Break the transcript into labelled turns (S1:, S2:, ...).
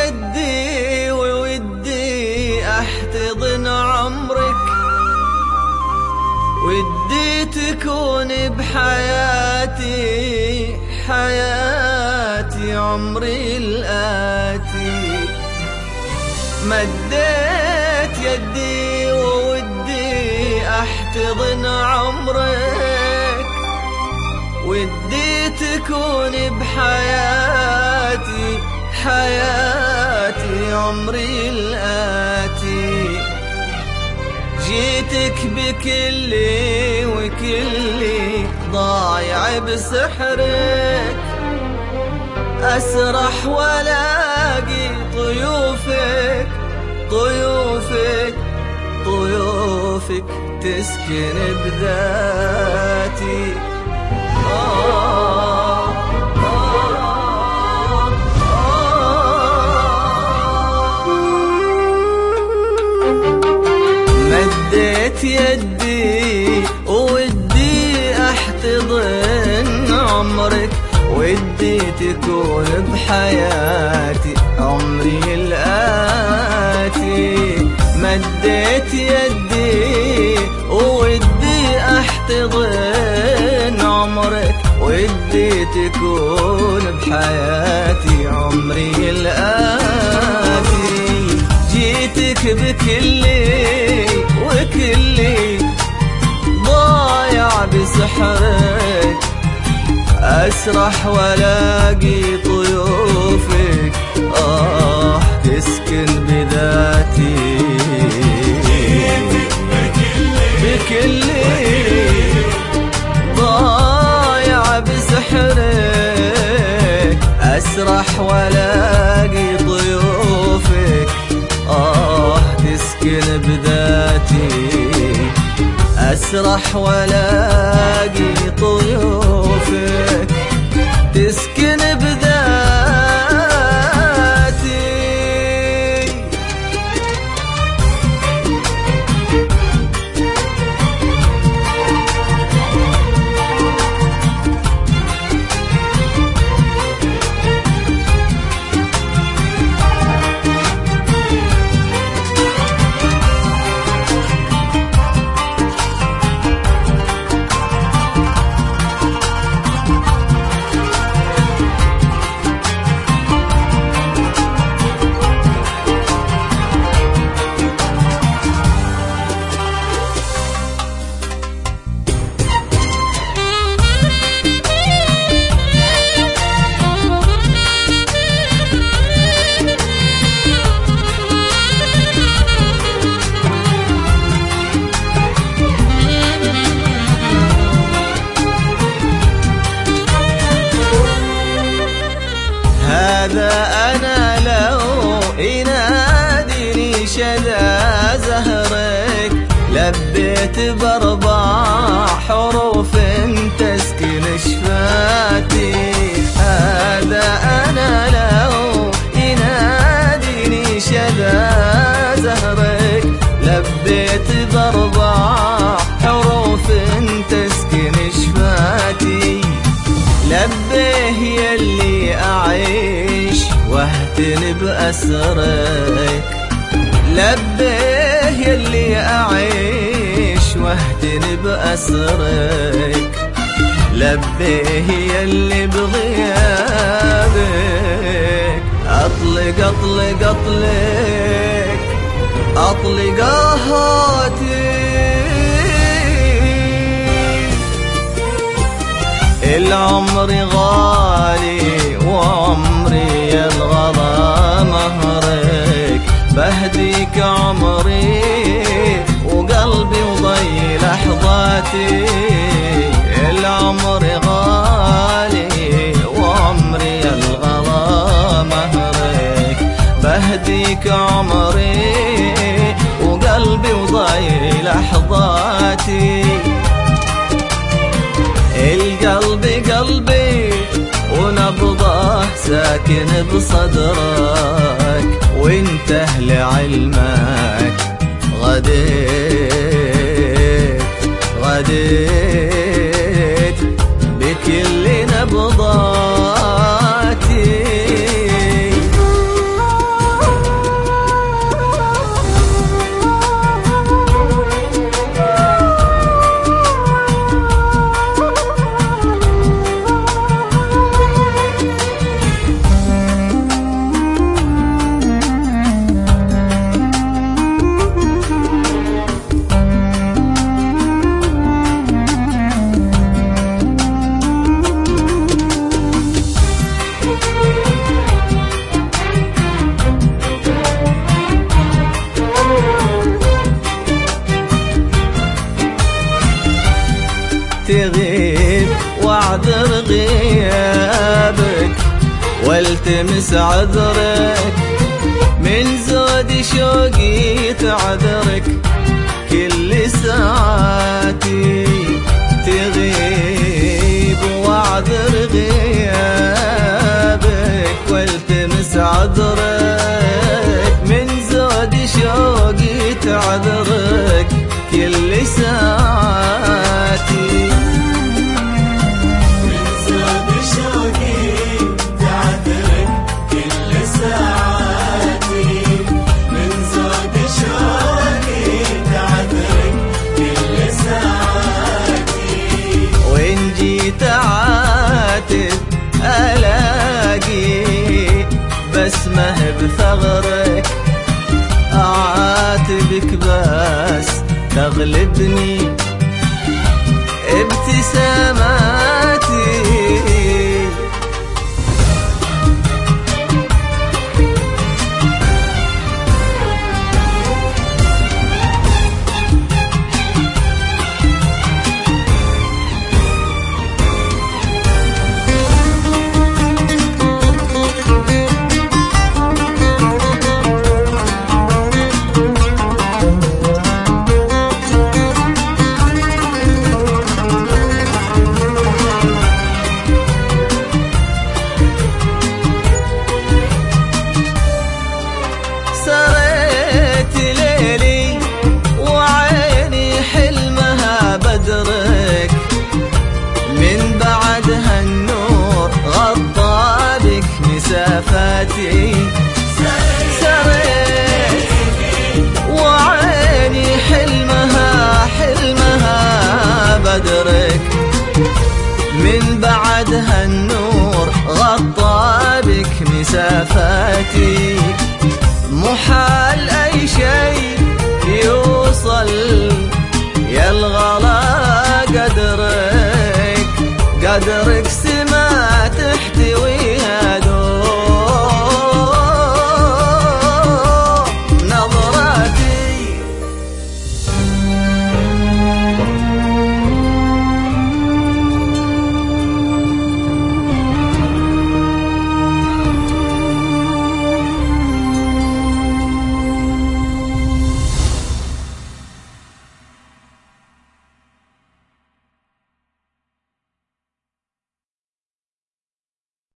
S1: يدي وودي احتضن عمرك، ودي تكون بحياتي حياتي عمري الآتي. مديت يدي وودي احتضن عمرك، ودي تكون بحياتي حياتي عمري الآتي. جيتك بكلي وكلي ضايع بسحرك، أسرح ولاقي طيوفك طيوفك طيوفك تسكن بذاتي. مديت يدي وودي احتضن عمرك، ودي تكون بحياتي عمري الآتي. مديت يدي وودي احتضن عمرك، ودي تكون بحياتي عمري الآتي. جيتك بكلي وكلي ضايع بسحرك، أسرح ولاقي طيوفك تسكن بذاتي. بكلي ضايع بسحرك، أسرح ولاقي طيوفك تسكن بذاتي. أسرح ولاقي طيوفك تسكن بذاتي. هذا أنا لو يناديني شذا زهرك، لبيت بأربع حروف تسكن شفاتي. هذا أنا لو يناديني شذا زهرك، لبيت بأربع حروف تسكن شفاتي. لبيه يلي أعيش واهتن بأسرك، لبيه يلي أعيش واهتن بأسرك، لبيه يلي بغيابك أطلق أطلق أطلق أطلق آهاتي. العمر غالي وعمري الغلا مهرك، بهديك عمري وقلبي وضي لحظاتي. العمر غالي وعمري الغلا مهرك، بهديك عمري وقلبي وضي لحظاتي. القلب قلبي ونبضه ساكن بصدرك، وانت لعلمك غديت غديت بكل نبضاتي. والتمس عذرك، من زود شوقي تعذرك، كل ساعاتي تغيب واعذر غيابك، والتمس عذرك، من زود شوقي تعذرك، كل ساعاتي
S2: من زود شوقي تعذرك، كل ساعاتي من زود شوقي تعذرك، كل ساعاتي.
S1: وإن جيت عاتب ألاقي بسمة بثغرك، أعاتبك بس تغلبني ابتساماتي. سريت ليلي وعيني حلمها بدرك، من بعدها النور غطى بك مسافاتي. سريت وعيني حلمها بدرك، من بعدها النور غطى بك مسافاتي. محال أي شيء يوصل